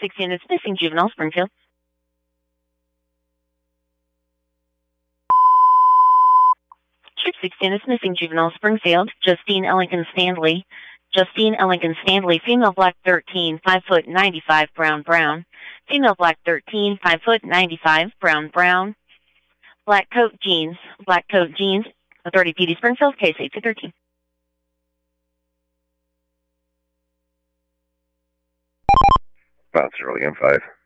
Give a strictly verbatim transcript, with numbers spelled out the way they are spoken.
six units missing, Juvenile, Springfield. Troop six units missing, Juvenile, Springfield. Justine Ellington Stanley. Justine Ellington Stanley, female, black, thirteen, five foot ninety-five, brown, brown. Female, black, thirteen, five foot ninety-five, brown, brown. Black coat, jeans, black coat, jeans. Authority P D Springfield, case eight two thirteen. Bouncer, M five.